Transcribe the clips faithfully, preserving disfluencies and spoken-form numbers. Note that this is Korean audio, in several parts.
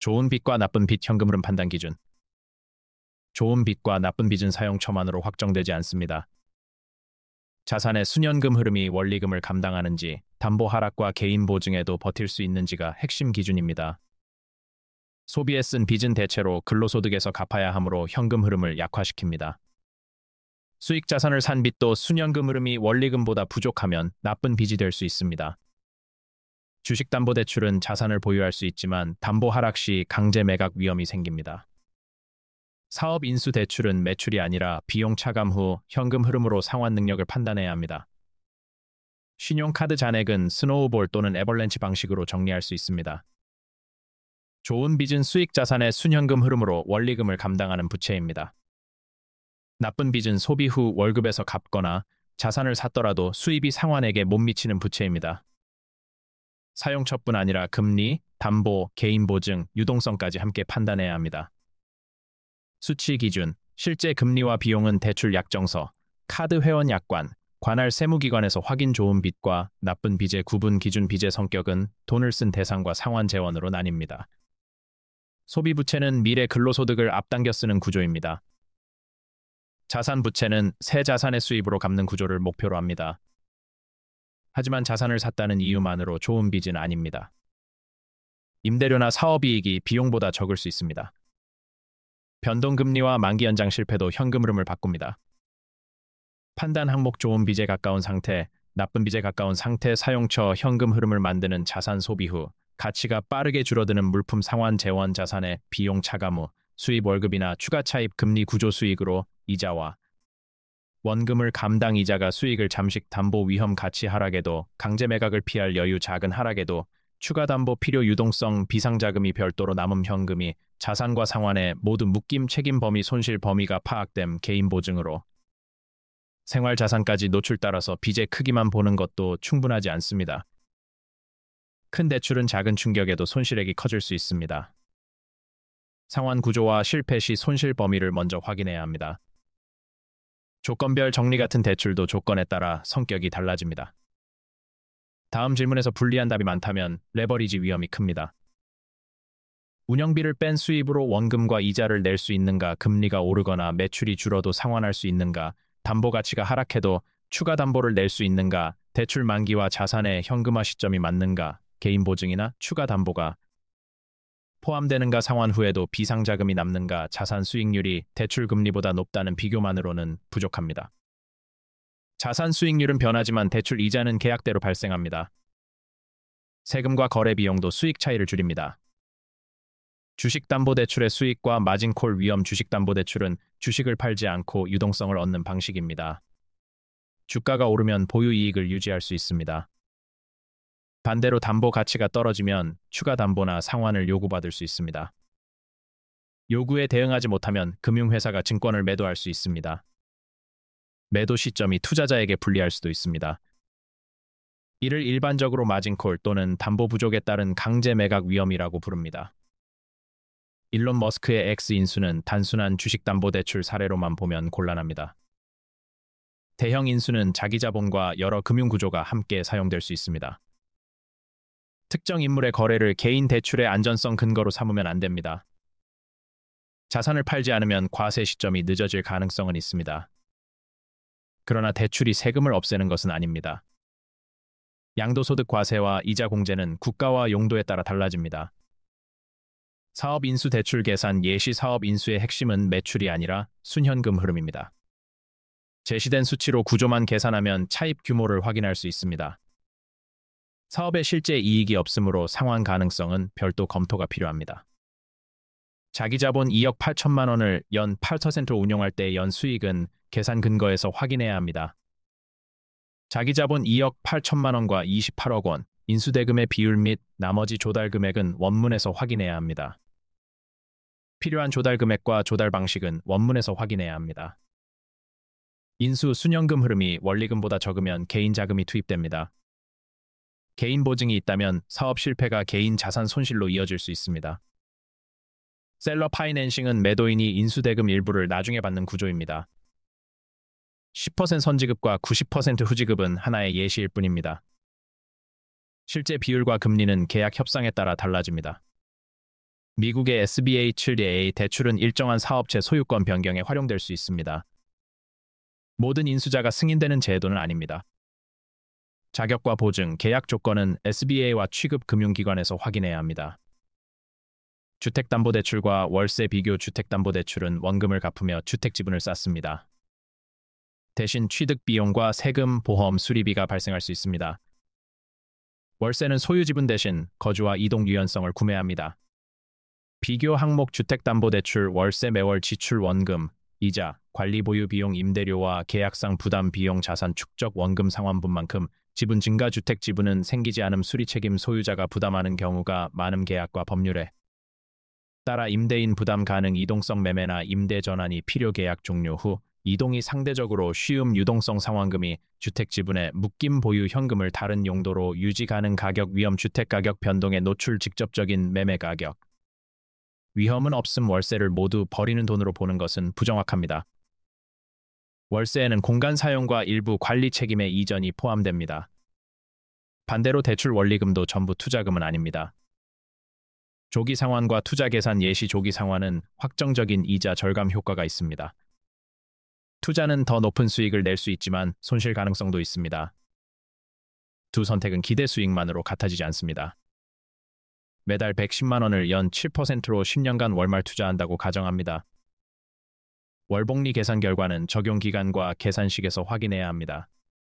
좋은 빚과 나쁜 빚 현금 흐름 판단 기준. 좋은 빚과 나쁜 빚은 사용처만으로 확정되지 않습니다. 자산의 순현금 흐름이 원리금을 감당하는지, 담보 하락과 개인 보증에도 버틸 수 있는지가 핵심 기준입니다. 소비에 쓴 빚은 대체로 근로소득에서 갚아야 하므로 현금 흐름을 약화시킵니다. 수익 자산을 산 빚도 순현금 흐름이 원리금보다 부족하면 나쁜 빚이 될 수 있습니다. 주식담보대출은 자산을 보유할 수 있지만 담보 하락 시 강제 매각 위험이 생깁니다. 사업인수대출은 매출이 아니라 비용 차감 후 현금 흐름으로 상환 능력을 판단해야 합니다. 신용카드 잔액은 스노우볼 또는 애벌렌치 방식으로 정리할 수 있습니다. 좋은 빚은 수익 자산의 순현금 흐름으로 원리금을 감당하는 부채입니다. 나쁜 빚은 소비 후 월급에서 갚거나 자산을 샀더라도 수입이 상환액에 못 미치는 부채입니다. 사용처뿐 아니라 금리, 담보, 개인 보증, 유동성까지 함께 판단해야 합니다. 수치 기준, 실제 금리와 비용은 대출 약정서, 카드 회원 약관, 관할 세무기관에서 확인. 좋은 빚과 나쁜 빚의 구분 기준. 빚의 성격은 돈을 쓴 대상과 상환 재원으로 나뉩니다. 소비 부채는 미래 근로소득을 앞당겨 쓰는 구조입니다. 자산 부채는 새 자산의 수입으로 갚는 구조를 목표로 합니다. 하지만 자산을 샀다는 이유만으로 좋은 빚은 아닙니다. 임대료나 사업이익이 비용보다 적을 수 있습니다. 변동금리와 만기 연장 실패도 현금 흐름을 바꿉니다. 판단 항목. 좋은 빚에 가까운 상태, 나쁜 빚에 가까운 상태. 사용처 현금 흐름을 만드는 자산. 소비 후 가치가 빠르게 줄어드는 물품 상환 재원. 자산의 비용 차감 후 수입 월급이나 추가 차입 금리 구조. 수익으로 이자와 원금을 감당. 이자가 수익을 잠식. 담보 위험 가치 하락에도 강제 매각을 피할 여유. 작은 하락에도 추가 담보 필요. 유동성 비상자금이 별도로 남음. 현금이 자산과 상환에 모두 묶임. 책임 범위 손실 범위가 파악됨. 개인 보증으로 생활 자산까지 노출. 따라서 빚의 크기만 보는 것도 충분하지 않습니다. 큰 대출은 작은 충격에도 손실액이 커질 수 있습니다. 상환 구조와 실패 시 손실 범위를 먼저 확인해야 합니다. 조건별 정리 같은 대출도 조건에 따라 성격이 달라집니다. 다음 질문에서 불리한 답이 많다면 레버리지 위험이 큽니다. 운영비를 뺀 수입으로 원금과 이자를 낼 수 있는가? 금리가 오르거나 매출이 줄어도 상환할 수 있는가? 담보 가치가 하락해도 추가 담보를 낼 수 있는가? 대출 만기와 자산의 현금화 시점이 맞는가? 개인 보증이나 추가 담보가 포함되는가? 상환 후에도 비상자금이 남는가? 자산 수익률이 대출 금리보다 높다는 비교만으로는 부족합니다. 자산 수익률은 변하지만 대출 이자는 계약대로 발생합니다. 세금과 거래 비용도 수익 차이를 줄입니다. 주식담보대출의 수익과 마진콜 위험. 주식담보대출은 주식을 팔지 않고 유동성을 얻는 방식입니다. 주가가 오르면 보유 이익을 유지할 수 있습니다. 반대로 담보 가치가 떨어지면 추가 담보나 상환을 요구받을 수 있습니다. 요구에 대응하지 못하면 금융회사가 증권을 매도할 수 있습니다. 매도 시점이 투자자에게 불리할 수도 있습니다. 이를 일반적으로 마진콜 또는 담보 부족에 따른 강제 매각 위험이라고 부릅니다. 일론 머스크의 X 인수는 단순한 주식담보대출 사례로만 보면 곤란합니다. 대형 인수는 자기 자본과 여러 금융구조가 함께 사용될 수 있습니다. 특정 인물의 거래를 개인 대출의 안전성 근거로 삼으면 안 됩니다. 자산을 팔지 않으면 과세 시점이 늦어질 가능성은 있습니다. 그러나 대출이 세금을 없애는 것은 아닙니다. 양도소득 과세와 이자 공제는 국가와 용도에 따라 달라집니다. 사업 인수 대출 계산 예시. 사업 인수의 핵심은 매출이 아니라 순현금 흐름입니다. 제시된 수치로 구조만 계산하면 차입 규모를 확인할 수 있습니다. 사업에 실제 이익이 없으므로 상환 가능성은 별도 검토가 필요합니다. 자기 자본 이억 팔천만 원을 연 팔 퍼센트로 운용할 때 연 수익은 계산 근거에서 확인해야 합니다. 자기 자본 이억 팔천만 원과 이십팔억 원, 인수대금의 비율 및 나머지 조달 금액은 원문에서 확인해야 합니다. 필요한 조달 금액과 조달 방식은 원문에서 확인해야 합니다. 인수 순현금 흐름이 원리금보다 적으면 개인 자금이 투입됩니다. 개인 보증이 있다면 사업 실패가 개인 자산 손실로 이어질 수 있습니다. 셀러 파이낸싱은 매도인이 인수대금 일부를 나중에 받는 구조입니다. 십 퍼센트 선지급과 구십 퍼센트 후지급은 하나의 예시일 뿐입니다. 실제 비율과 금리는 계약 협상에 따라 달라집니다. 미국의 에스비에이 칠 에이 대출은 일정한 사업체 소유권 변경에 활용될 수 있습니다. 모든 인수자가 승인되는 제도는 아닙니다. 자격과 보증, 계약 조건은 에스비에이와 취급 금융기관에서 확인해야 합니다. 주택담보대출과 월세 비교 주택담보대출은 원금을 갚으며 주택지분을 쌓습니다. 대신 취득 비용과 세금, 보험, 수리비가 발생할 수 있습니다. 월세는 소유지분 대신 거주와 이동 유연성을 구매합니다. 비교 항목 주택담보대출 월세 매월 지출 원금, 이자, 관리 보유 비용 임대료와 계약상 부담 비용 자산 축적 원금 상환분만큼 지분 증가 주택 지분은 생기지 않음 수리 책임 소유자가 부담하는 경우가 많음 계약과 법률에 따라 임대인 부담 가능 이동성 매매나 임대 전환이 필요 계약 종료 후 이동이 상대적으로 쉬움 유동성 상환금이 주택 지분의 묶임 보유 현금을 다른 용도로 유지 가능 가격 위험 주택 가격 변동에 노출 직접적인 매매 가격 위험은 없음 월세를 모두 버리는 돈으로 보는 것은 부정확합니다. 월세에는 공간 사용과 일부 관리 책임의 이전이 포함됩니다. 반대로 대출 원리금도 전부 투자금은 아닙니다. 조기 상환과 투자 계산 예시 조기 상환은 확정적인 이자 절감 효과가 있습니다. 투자는 더 높은 수익을 낼 수 있지만 손실 가능성도 있습니다. 두 선택은 기대 수익만으로 같아지지 않습니다. 매달 백십만 원을 연 칠 퍼센트로 십 년간 월말 투자한다고 가정합니다. 월복리 계산 결과는 적용 기간과 계산식에서 확인해야 합니다.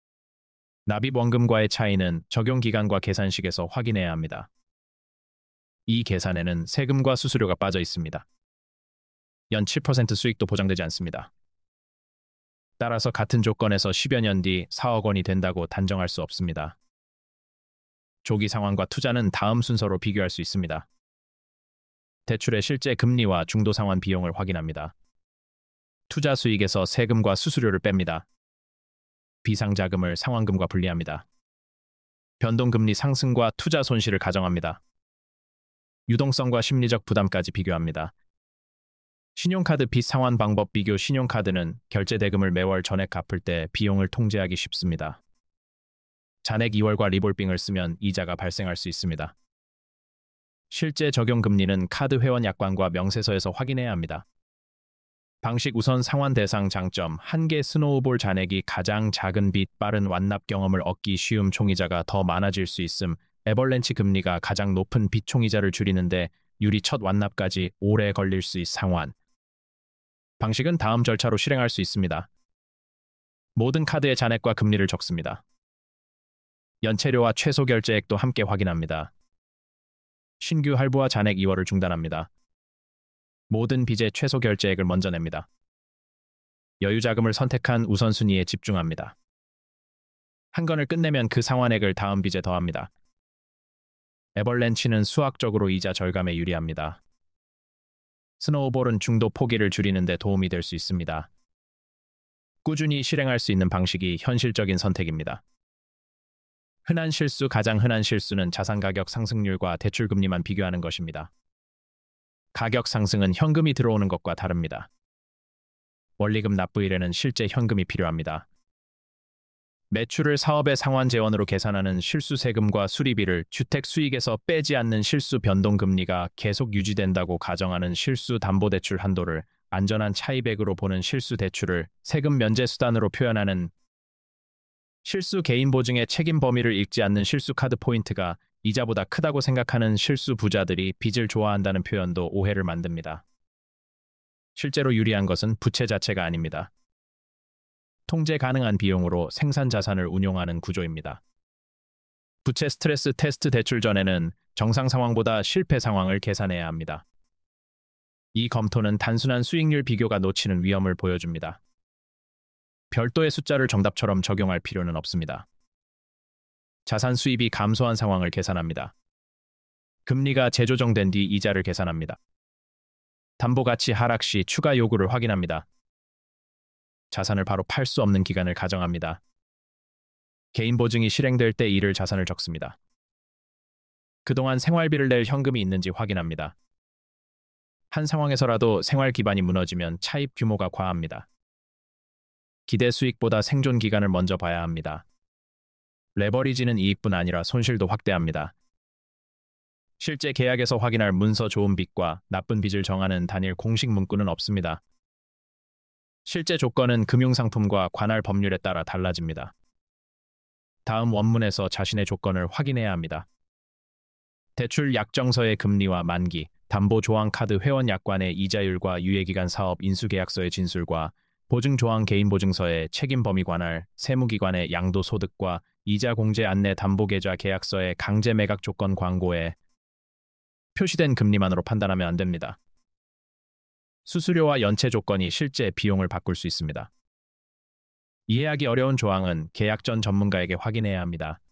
납입 원금과의 차이는 적용 기간과 계산식에서 확인해야 합니다. 이 계산에는 세금과 수수료가 빠져 있습니다. 연 칠 퍼센트 수익도 보장되지 않습니다. 따라서 같은 조건에서 십여 년 뒤 사억 원이 된다고 단정할 수 없습니다. 조기 상환과 투자는 다음 순서로 비교할 수 있습니다. 대출의 실제 금리와 중도 상환 비용을 확인합니다. 투자 수익에서 세금과 수수료를 뺍니다. 비상자금을 상환금과 분리합니다. 변동금리 상승과 투자 손실을 가정합니다. 유동성과 심리적 부담까지 비교합니다. 신용카드 빚 상환 방법 비교 신용카드는 결제 대금을 매월 전액 갚을 때 비용을 통제하기 쉽습니다. 잔액 이월과 리볼빙을 쓰면 이자가 발생할 수 있습니다. 실제 적용 금리는 카드 회원 약관과 명세서에서 확인해야 합니다. 방식 우선 상환 대상 장점 한계 스노우볼 잔액이 가장 작은 빚 빠른 완납 경험을 얻기 쉬움 총이자가 더 많아질 수 있음 애벌렌치 금리가 가장 높은 빚 총이자를 줄이는데 유리 첫 완납까지 오래 걸릴 수 있 상환 방식은 다음 절차로 실행할 수 있습니다. 모든 카드의 잔액과 금리를 적습니다. 연체료와 최소 결제액도 함께 확인합니다. 신규 할부와 잔액 이월을 중단합니다. 모든 빚의 최소 결제액을 먼저 냅니다. 여유자금을 선택한 우선순위에 집중합니다. 한 건을 끝내면 그 상환액을 다음 빚에 더합니다. 애벌렌치는 수학적으로 이자 절감에 유리합니다. 스노우볼은 중도 포기를 줄이는 데 도움이 될 수 있습니다. 꾸준히 실행할 수 있는 방식이 현실적인 선택입니다. 흔한 실수 가장 흔한 실수는 자산 가격 상승률과 대출 금리만 비교하는 것입니다. 가격 상승은 현금이 들어오는 것과 다릅니다. 원리금 납부일에는 실제 현금이 필요합니다. 매출을 사업의 상환 재원으로 계산하는 실수 세금과 수리비를 주택 수익에서 빼지 않는 실수 변동금리가 계속 유지된다고 가정하는 실수 담보대출 한도를 안전한 차입액으로 보는 실수 대출을 세금 면제 수단으로 표현하는 실수 개인 보증의 책임 범위를 읽지 않는 실수 카드 포인트가 이자보다 크다고 생각하는 실수 부자들이 빚을 좋아한다는 표현도 오해를 만듭니다. 실제로 유리한 것은 부채 자체가 아닙니다. 통제 가능한 비용으로 생산 자산을 운용하는 구조입니다. 부채 스트레스 테스트 대출 전에는 정상 상황보다 실패 상황을 계산해야 합니다. 이 검토는 단순한 수익률 비교가 놓치는 위험을 보여줍니다. 별도의 숫자를 정답처럼 적용할 필요는 없습니다. 자산 수입이 감소한 상황을 계산합니다. 금리가 재조정된 뒤 이자를 계산합니다. 담보가치 하락 시 추가 요구를 확인합니다. 자산을 바로 팔 수 없는 기간을 가정합니다. 개인 보증이 실행될 때 이를 자산을 적습니다. 그동안 생활비를 낼 현금이 있는지 확인합니다. 한 상황에서라도 생활 기반이 무너지면 차입 규모가 과합니다. 기대 수익보다 생존 기간을 먼저 봐야 합니다. 레버리지는 이익뿐 아니라 손실도 확대합니다. 실제 계약에서 확인할 문서 좋은 빚과 나쁜 빚을 정하는 단일 공식 문구는 없습니다. 실제 조건은 금융상품과 관할 법률에 따라 달라집니다. 다음 원문에서 자신의 조건을 확인해야 합니다. 대출 약정서의 금리와 만기, 담보조항카드 회원 약관의 이자율과 유예기간 사업 인수계약서의 진술과 보증조항 개인보증서의 책임 범위 관할, 세무기관의 양도소득과 이자 공제 안내 담보계좌 계약서의 강제 매각 조건 광고에 표시된 금리만으로 판단하면 안 됩니다. 수수료와 연체 조건이 실제 비용을 바꿀 수 있습니다. 이해하기 어려운 조항은 계약 전 전문가에게 확인해야 합니다.